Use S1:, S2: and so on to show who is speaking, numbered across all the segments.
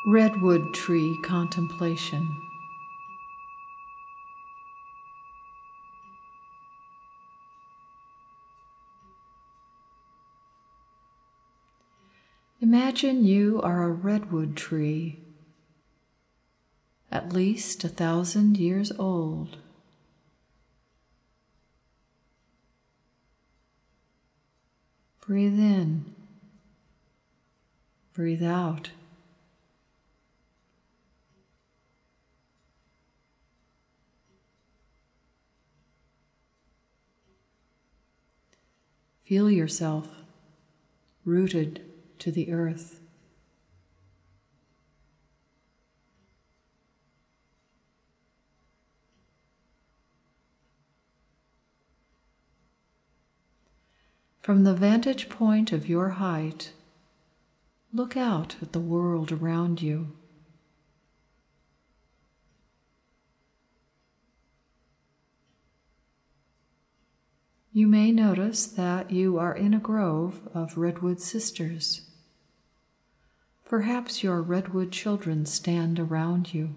S1: Redwood tree contemplation. Imagine you are a redwood tree, at least 1,000 years old. Breathe in, breathe out. Feel yourself rooted to the earth. From the vantage point of your height, look out at the world around you. You may notice that you are in a grove of redwood sisters. Perhaps your redwood children stand around you.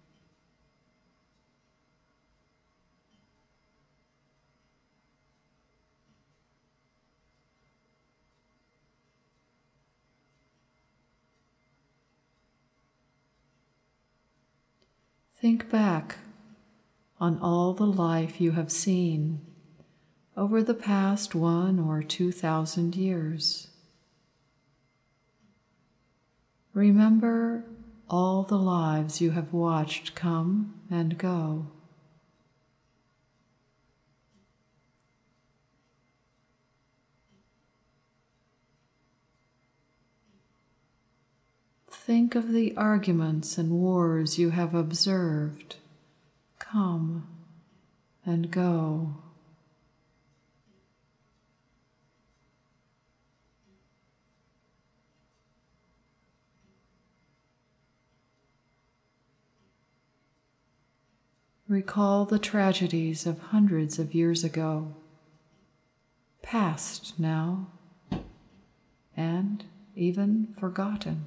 S1: Think back on all the life you have seen over the past 1,000 or 2,000 years. Remember all the lives you have watched come and go. Think of the arguments and wars you have observed come and go. Recall the tragedies of hundreds of years ago, past now, and even forgotten.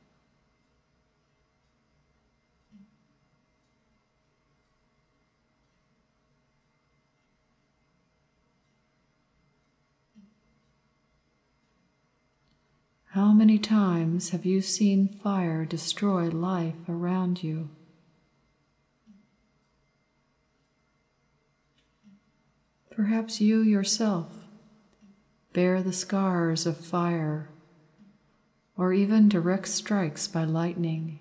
S1: How many times have you seen fire destroy life around you? Perhaps you yourself bear the scars of fire, or even direct strikes by lightning.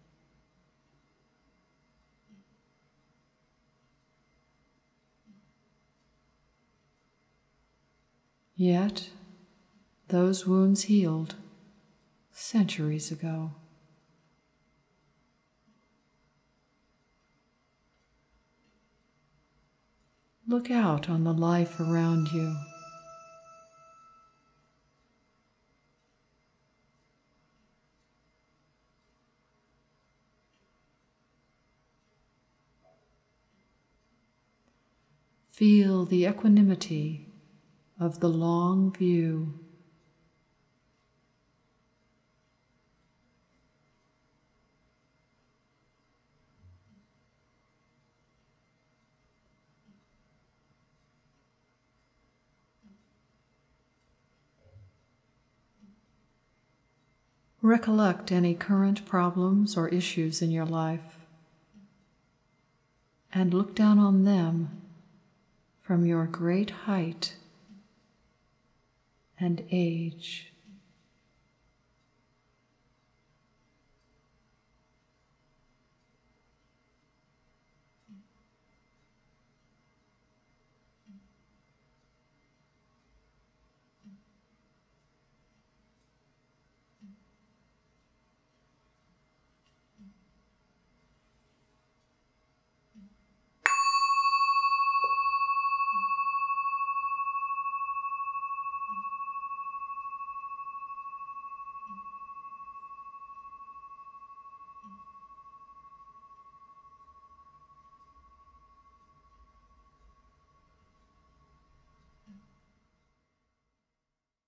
S1: Yet, those wounds healed centuries ago. Look out on the life around you. Feel the equanimity of the long view. Recollect any current problems or issues in your life, and look down on them from your great height and age.